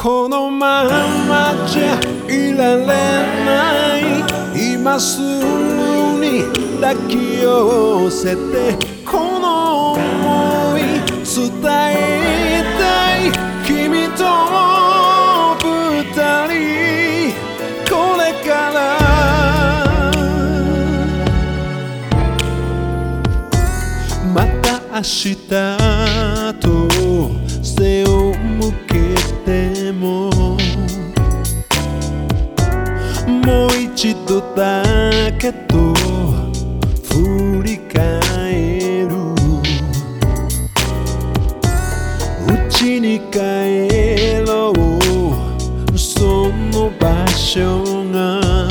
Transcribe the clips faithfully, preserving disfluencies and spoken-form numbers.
このままじゃいられない、今すぐに抱き寄せてこの想い伝えたい、君と二人これからまた明日と背を向けてももう一度だけと振り返る、家に帰ろう、その場所が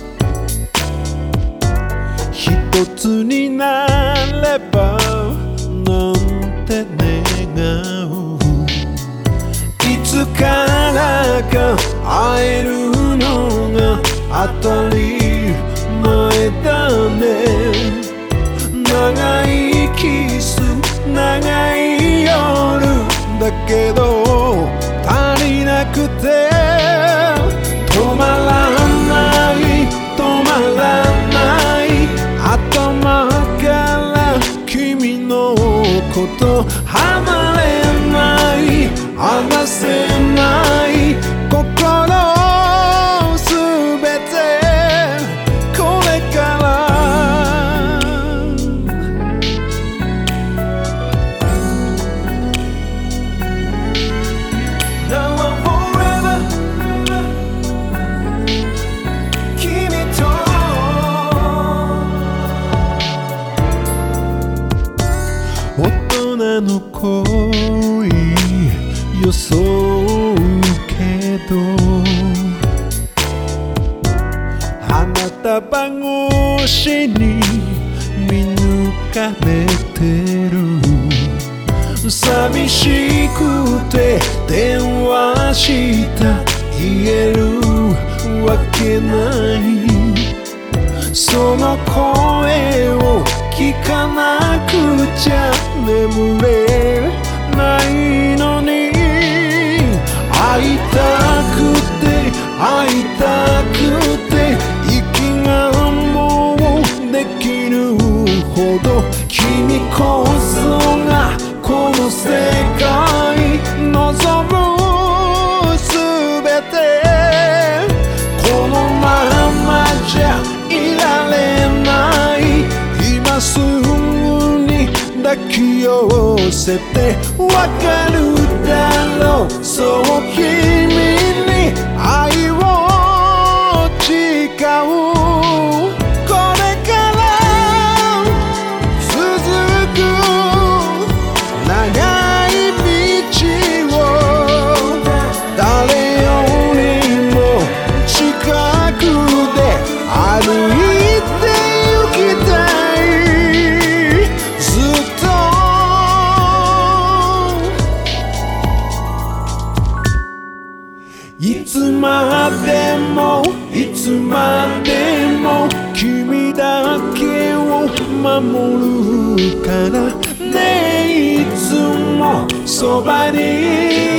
一つになればなんて願う、いつからか会えるのが当たり前だね、長いキス長い夜だけど足りなくて止まらない止まらない、頭から君のこと離れない、離せない心すべてこれからNow I'm forever 君と大人の恋装うけど花束越しに見抜かれてる、寂しくて電話した言えるわけない、その声を聞かなくちゃ眠れないのに、会いたくて会いたくて息がもうできるほど、君こそがこの世界望むすべて、このままじゃいられない、今すぐに抱き寄せてわかるだろう、そう君に愛を誓う、これから続く長い道を誰よりも近くで歩いて行きたい、ずっといつまでもいつまでも君だけを守るからね、いつもそばに